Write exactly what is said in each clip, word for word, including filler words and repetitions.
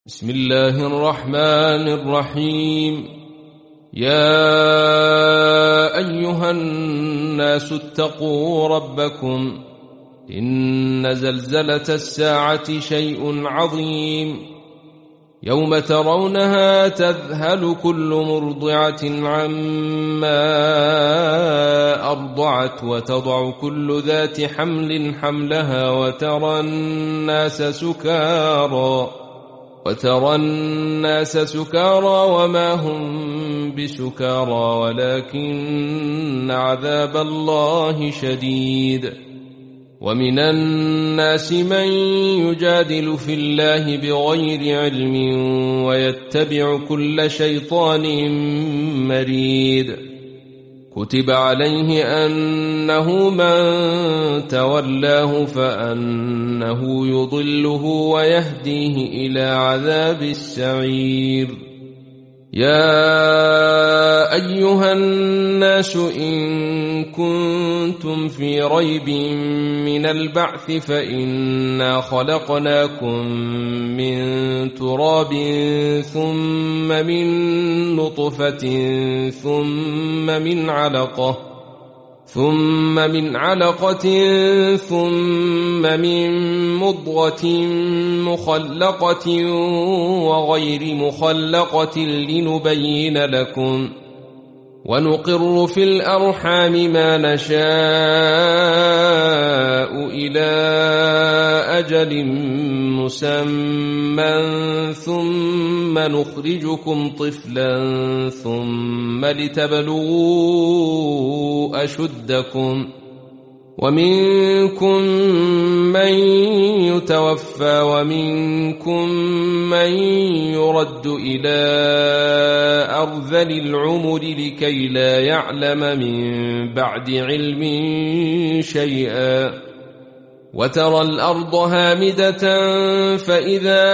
بسم الله الرحمن الرحيم. يا أيها الناس اتقوا ربكم، إن زلزلة الساعة شيء عظيم، يوم ترونها تذهل كل مرضعة عما أرضعت وتضع كل ذات حمل حملها وترى الناس سكارى وترى الناس سكارى وما هم بسكارى ولكن عذاب الله شديد. ومن الناس من يجادل في الله بغير علم ويتبع كل شيطان مريد. كتب عليه أنه من تولاه فأنه يضله ويهديه إلى عذاب السعير. يا أيها الناس إن كنتم في ريب من البعث فإنا خلقناكم من تراب ثم من نطفة ثم من علقة ثم من علقة ثم من مضغة مخلقة وغير مخلقة لنبين لكم، ونقر في الأرحام ما نشاء إلى أجل مسمى ثم نخرجكم طفلا ثم لتبلغوا أشدكم، ومنكم من يتوفى ومنكم من يرد إلى أرذل العمر لكي لا يعلم من بعد علم شيئا. وترى الأرض هامدة فإذا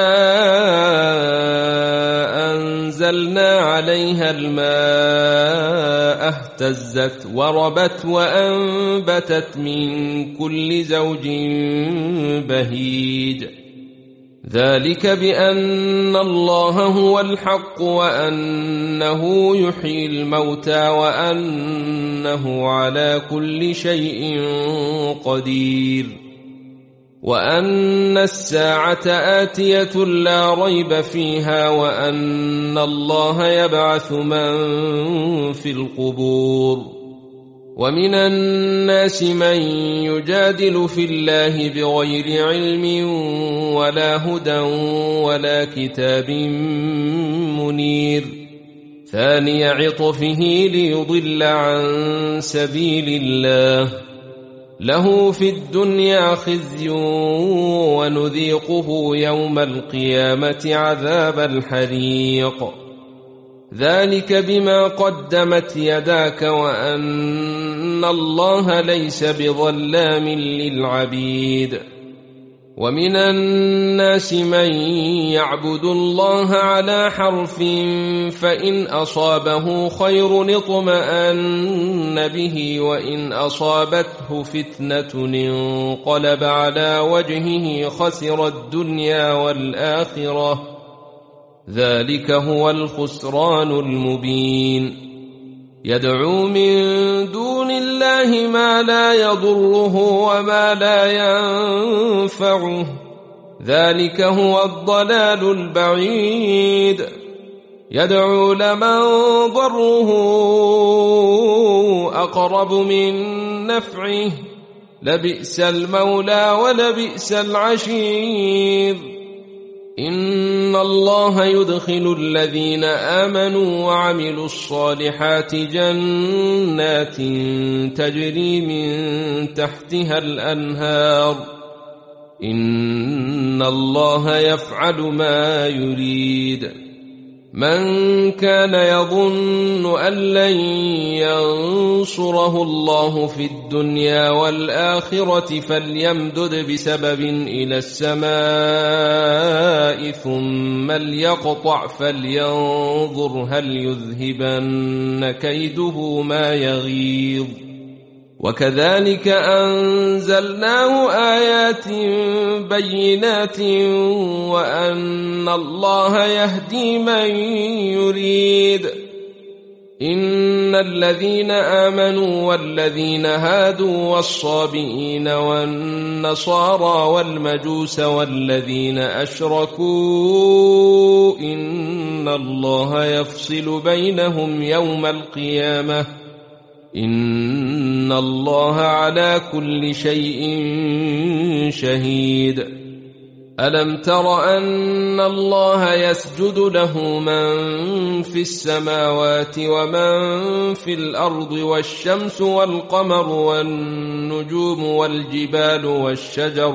أنزلنا عليها الماء اهتزت وربت وأنبتت من كل زوج بهيج. ذلك بأن الله هو الحق وأنه يحيي الموتى وأنه على كل شيء قدير، وأن الساعة آتية لا ريب فيها، وأن الله يبعث من في القبور. ومن الناس من يجادل في الله بغير علم ولا هدى ولا كتاب منير، ثاني عطفه ليضل عن سبيل الله، له في الدنيا خزي ونذيقه يوم القيامة عذاب الحريق. ذلك بما قدمت يداك وأن الله ليس بظلام للعبيد. ومن الناس من يعبد الله على حرف فإن أصابه خير اطمأن به وإن أصابته فتنة انقلب على وجهه خسر الدنيا والآخرة، ذلك هو الخسران المبين. يدعو من دون الله ما لا يضره وما لا ينفعه، ذلك هو الضلال البعيد. يدعو لمن ضره أقرب من نفعه، لبئس المولى ولبئس العشير. إن الله يدخل الذين آمنوا وعملوا الصالحات جنات تجري من تحتها الأنهار، إن الله يفعل ما يريد. من كان يظن أن لن ينصره الله في الدنيا والآخرة فليمدد بسبب إلى السماء ثم ليقطع فلينظر هل يذهبن كيده ما يغيظ. وكذلك أنزلناه آيات بينات وأن الله يهدي من يريد. إن الذين آمنوا والذين هادوا والصابئين والنصارى والمجوس والذين أشركوا إن الله يفصل بينهم يوم القيامة إن الله على كل شيء شهيد. ألم تر أن الله يسجد له من في السماوات ومن في الأرض والشمس والقمر والنجوم والجبال والشجر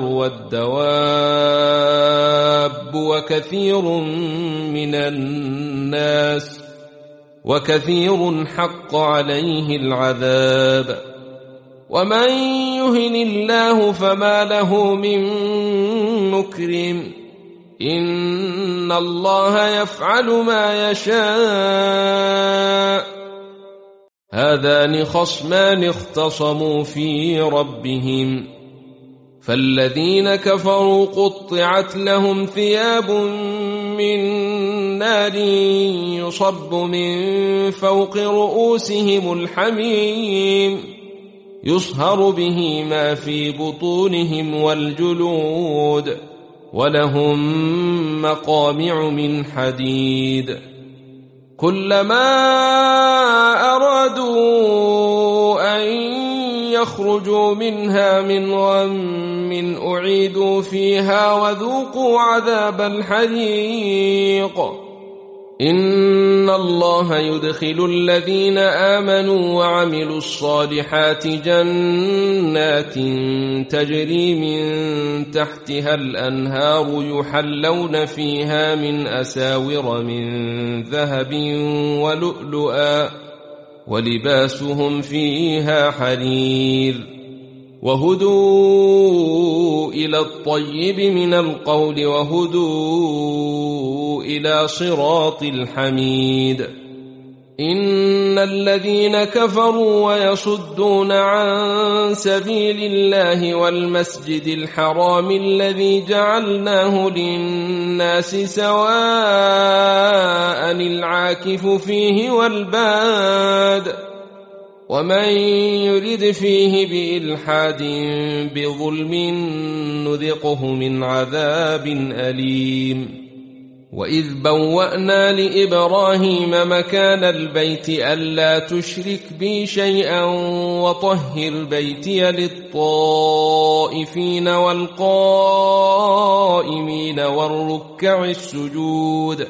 والدواب وكثير من الناس وكثير حق عليه العذاب ومن يهن الله فما له من مكرم إن الله يفعل ما يشاء. هذان خصمان اختصموا في ربهم فالذين كفروا قطعت لهم ثياب من نار يصب من فوق رؤوسهم الحميم يصهر به ما في بطونهم والجلود ولهم مقامع من حديد كلما أرادوا أن يخرجوا منها من غم أعيدوا فيها وذوقوا عذاب الحريق. إن الله يدخل الذين آمنوا وعملوا الصالحات جنات تجري من تحتها الأنهار يحلون فيها من أساور من ذهب ولؤلؤا ولباسهم فيها حرير وهدوا إلى الطيب من القول وهدوا إلى صراط الحميد. إن الذين كفروا ويصدون عن سبيل الله والمسجد الحرام الذي جعلناه للناس سواء العاكف فيه والباد ومن يرد فيه بإلحاد بظلم نذقه من عذاب أليم. وإذ بوأنا لإبراهيم مكان البيت ألا تشرك بي شيئا وطهر بيتي للطائفين والقائمين والركع السجود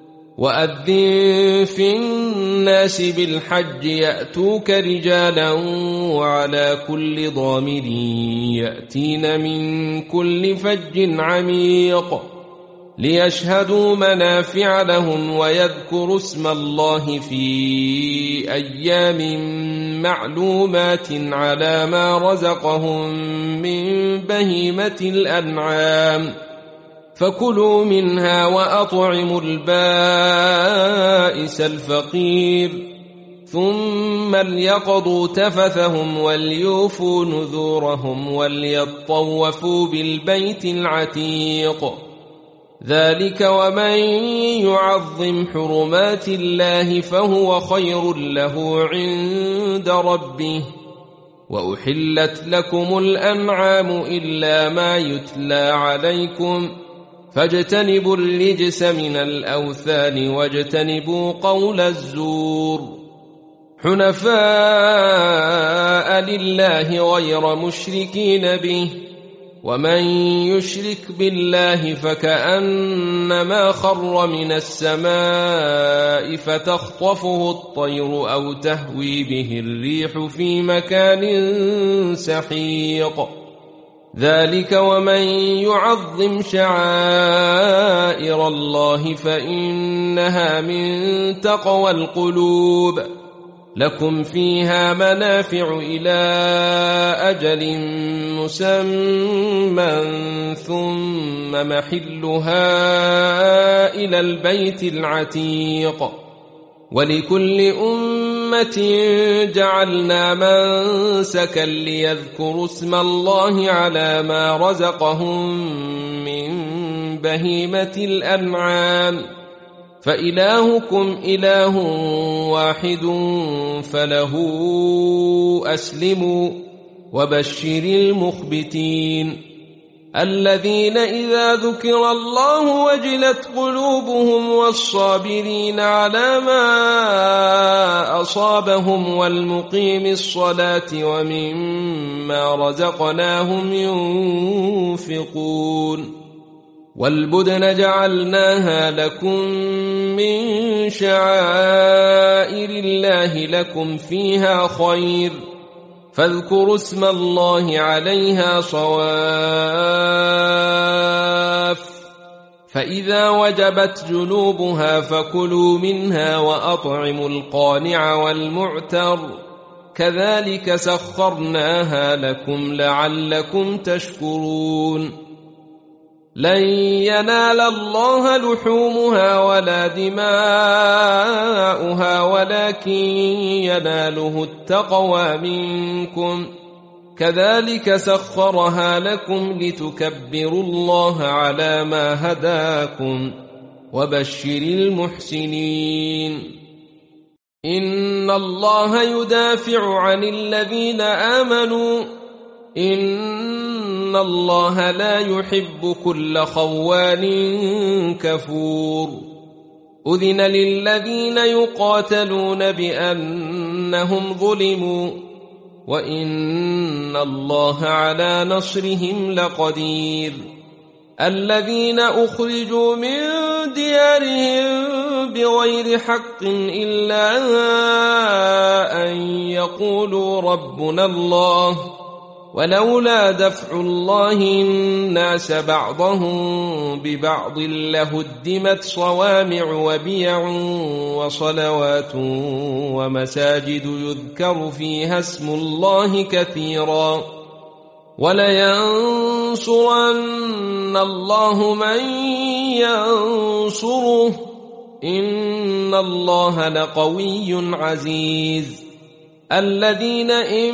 وأذن في الناس بالحج يأتوك رجالا وعلى كل ضامر يأتين من كل فج عميق ليشهدوا منافع لهم ويذكروا اسم الله في أيام معلومات على ما رزقهم من بهيمة الأنعام فكلوا منها وأطعموا البائس الفقير ثم ليقضوا تفثهم وليوفوا نذورهم وليطوفوا بالبيت العتيق. ذلك ومن يعظم حرمات الله فهو خير له عند ربه. وأحلت لكم الأنعام إلا ما يتلى عليكم فاجتنبوا الرجس من الأوثان واجتنبوا قول الزور حنفاء لله غير مشركين به ومن يشرك بالله فكأنما خر من السماء فتخطفه الطير أو تهوي به الريح في مكان سحيق. ذلك ومن يعظم شعائر الله فإنها من تقوى القلوب. لكم فيها منافع إلى أجل مسمى ثم محلها إلى البيت العتيق ولكل أمة جعلنا منسكا ليذكروا اسم الله على ما رزقهم من بهيمة الأنعام فإلهكم إله واحد فله أسلموا وبشر المخبتين الذين إذا ذكر الله وجلت قلوبهم والصابرين على ما أصابهم والمقيم الصلاة ومما رزقناهم ينفقون والبدن جعلناها لكم من شعائر الله لكم فيها خير فاذكروا اسم الله عليها صواف فإذا وجبت جنوبها فكلوا منها وأطعموا القانع والمعتر كذلك سخرناها لكم لعلكم تشكرون لن ينال الله لحومها ولا دماؤها ولكن يناله التقوى منكم كذلك سخرها لكم لتكبروا الله على ما هداكم وبشر المحسنين إن الله يدافع عن الذين آمنوا إن الله لا يحب كل خوان كفور أذن للذين يقاتلون بأنهم ظلموا وإن الله على نصرهم لقدير الذين أخرجوا من ديارهم بغير حق إلا أن يقولوا ربنا الله ولولا دفع الله الناس بعضهم ببعض لهدمت صوامع وبيع وصلوات ومساجد يذكر فيها اسم الله كثيرا ولينصرن الله من ينصره إن الله لقوي عزيز الذين إن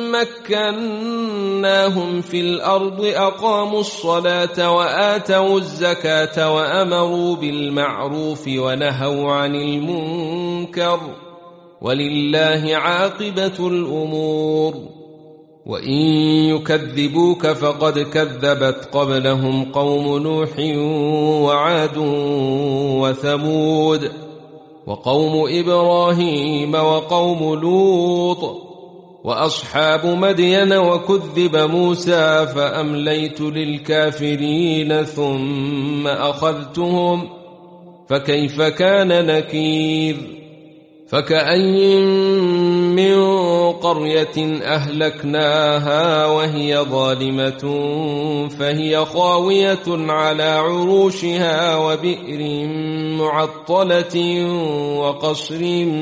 مكناهم في الأرض أقاموا الصلاة وآتوا الزكاة وأمروا بالمعروف ونهوا عن المنكر ولله عاقبة الأمور وإن يكذبوك فقد كذبت قبلهم قوم نوح وعاد وثمود وقوم إبراهيم وقوم لوط وأصحاب مدين وكذب موسى فأمليت للكافرين ثم أخذتهم فكيف كان نكير فكأي من قرية أهلكناها وهي ظالمة فهي خاوية على عروشها وبئر معطلة وقصر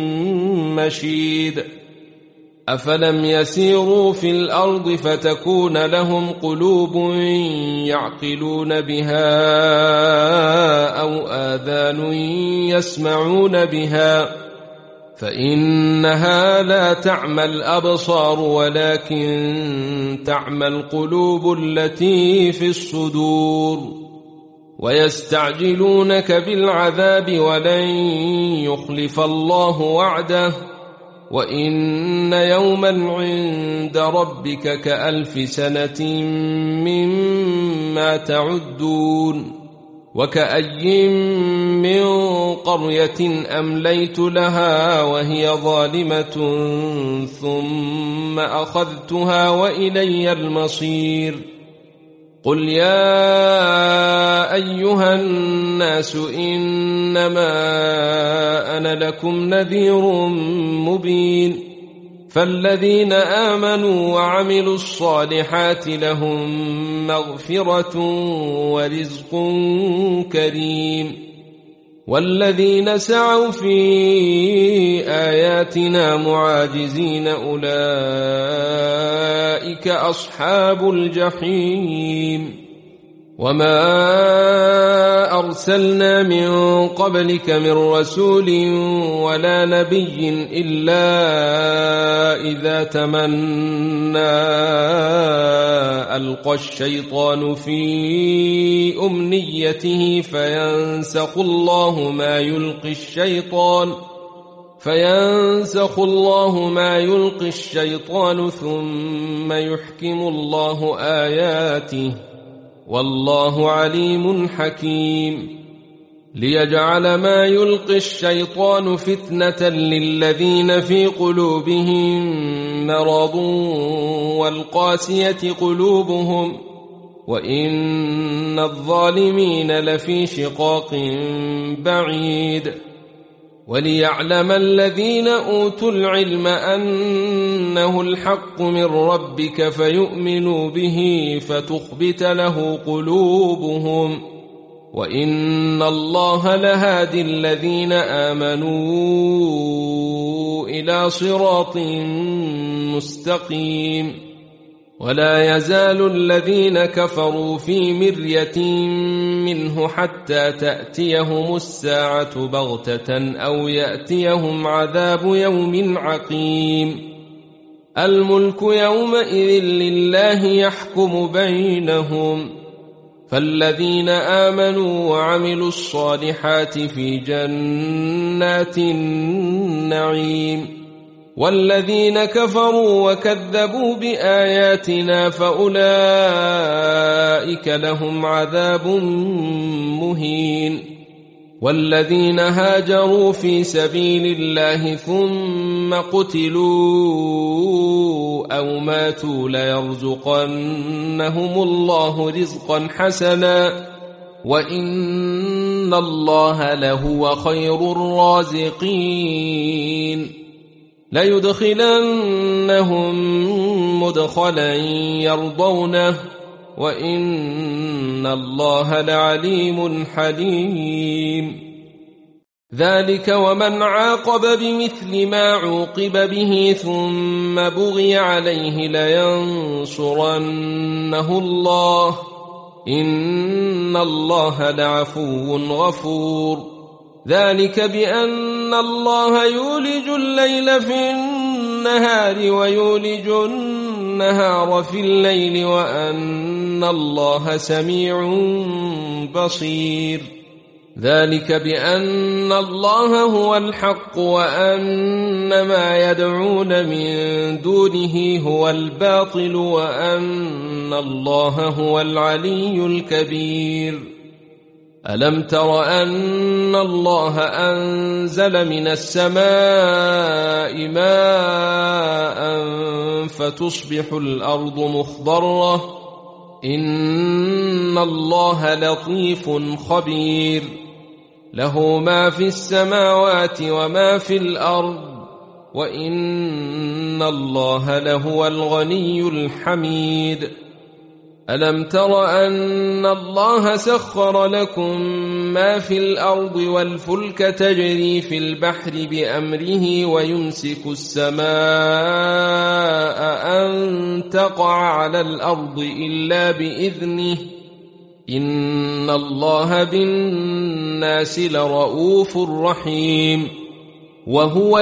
مشيد أفلم يسيروا في الأرض فتكون لهم قلوب يعقلون بها أو آذان يسمعون بها فإنها لا تعمى الأبصار ولكن تعمى القلوب التي في الصدور ويستعجلونك بالعذاب ولن يخلف الله وعده وإن يوما عند ربك كألف سنة مما تعدون وكأي من قرية أمليت لها وهي ظالمة ثم أخذتها وإلي المصير قل يا أيها الناس إنما أنا لكم نذير مبين فالذين آمنوا وعملوا الصالحات لهم مغفرة ورزق كريم والذين سعوا في آياتنا معاجزين أولئك أصحاب الجحيم وما أرسلنا من قبلك من رسول ولا نبي إلا إذا تمنى ألقى الشيطان في أمنيته فينسخ الله ما يلقي الشيطان فينسخ الله ما يلقي الشيطان ثم يحكم الله آياته والله عليم حكيم ليجعل ما يلقي الشيطان فتنة للذين في قلوبهم مرض والقاسية قلوبهم وإن الظالمين لفي شقاق بعيد وليعلم الذين أوتوا العلم أنه الحق من ربك فيؤمنوا به فتخبت له قلوبهم وإن الله لهادي الذين آمنوا إلى صراط مستقيم ولا يزال الذين كفروا في مرية منه حتى تأتيهم الساعة بغتة أو يأتيهم عذاب يوم عقيم الملك يومئذ لله يحكم بينهم فالذين آمنوا وعملوا الصالحات في جنات النعيم والذين كفروا وكذبوا بآياتنا فأولئك لهم عذاب مهين والذين هاجروا في سبيل الله ثم قتلوا أو ماتوا ليرزقنهم الله رزقا حسنا وإن الله لهو خير الرازقين ليدخلنهم مدخلا يرضونه وإن الله لعليم حليم ذلك ومن عاقب بمثل ما عوقب به ثم بغي عليه لينصرنه الله إن الله لعفو غفور ذلك بأن الله يولج الليل في النهار ويولج النهار في الليل وأن الله سميع بصير ذلك بأن الله هو الحق وأن ما يدعون من دونه هو الباطل وأن الله هو العلي الكبير ألم تر أن الله أنزل من السماء ماء فتصبح الأرض مخضرة إن الله لطيف خبير له ما في السماوات وما في الأرض وإن الله لهو الغني الحميد ألم تر أن الله سخر لكم ما في الأرض والفلك تجري في البحر بأمره ويمسك السماء أن تقع على الأرض إلا بإذنه إن الله بالناس لرؤوف رحيم وهو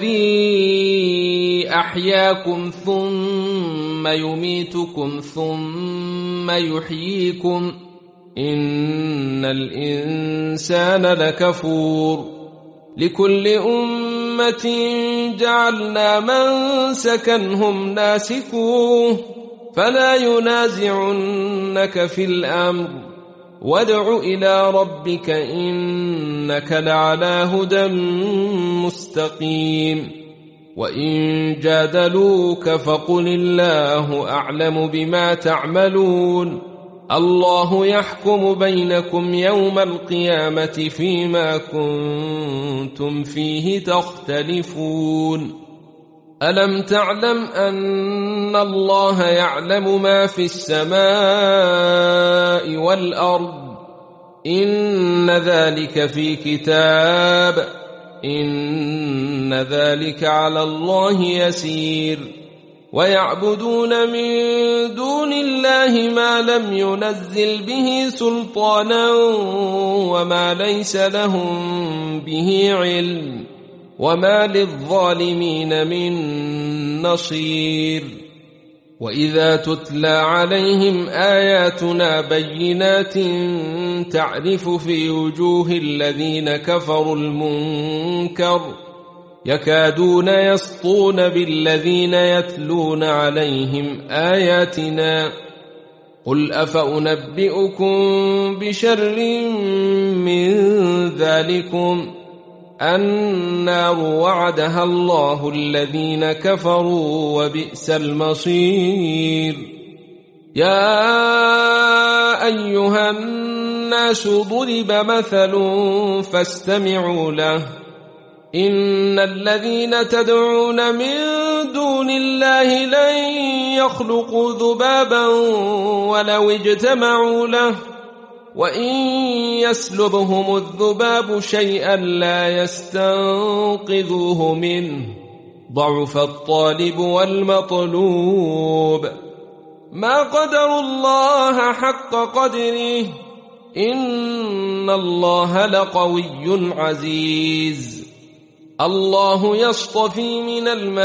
الذي أحياكم ثم يميتكم ثم يحييكم إن الإنسان لكفور لكل أمة جعلنا منسكا هم ناسكوه فلا ينازعنك في الأمر وادع إلى ربك إنك لعلى هدى مستقيم وإن جادلوك فقل الله أعلم بما تعملون الله يحكم بينكم يوم القيامة فيما كنتم فيه تختلفون ألم تعلم أن الله يعلم ما في السماء والأرض إن ذلك في كتاب إن ذلك على الله يسير ويعبدون من دون الله ما لم ينزل به سلطانا وما ليس لهم به علم وما للظالمين من نصير. وإذا تتلى عليهم آياتنا بينات تعرف في وجوه الذين كفروا المنكر يكادون يسطون بالذين يتلون عليهم آياتنا. قل أفأنبئكم بشر من ذلكم النار وعدها الله الذين كفروا وبئس المصير. يا أيها الناس ضرب مثل فاستمعوا له إن الذين تدعون من دون الله لن يخلقوا ذبابا ولو اجتمعوا له وإن يسلبهم الذباب شيئا لا يستنقذوه منه ضعف الطالب والمطلوب. ما قدروا الله حق قدره إن الله لقوي عزيز. الله يصطفي من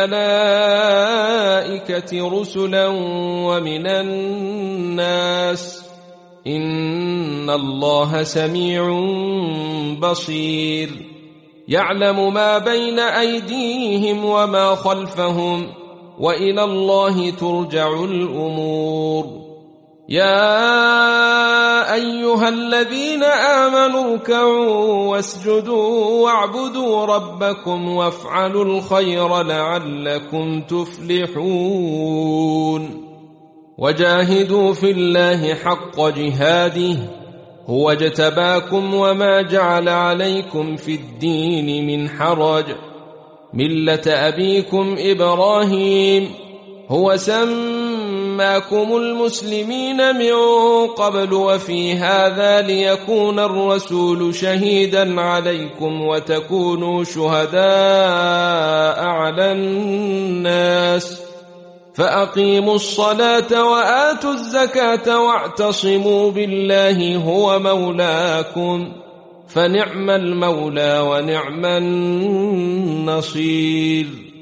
الملائكة رسلا ومن الناس إن الله سميع بصير. يعلم ما بين أيديهم وما خلفهم وإلى الله ترجع الأمور. يا أيها الذين آمنوا اركعوا واسجدوا واعبدوا ربكم وافعلوا الخير لعلكم تفلحون. وجاهدوا في الله حق جهاده هو اجتباكم وما جعل عليكم في الدين من حرج ملة أبيكم إبراهيم هو سماكم المسلمين من قبل وفي هذا ليكون الرسول شهيدا عليكم وتكونوا شهداء على الناس فأقيموا الصلاة وآتوا الزكاة واعتصموا بالله هو مولاكم فنعم المولى ونعم النصير.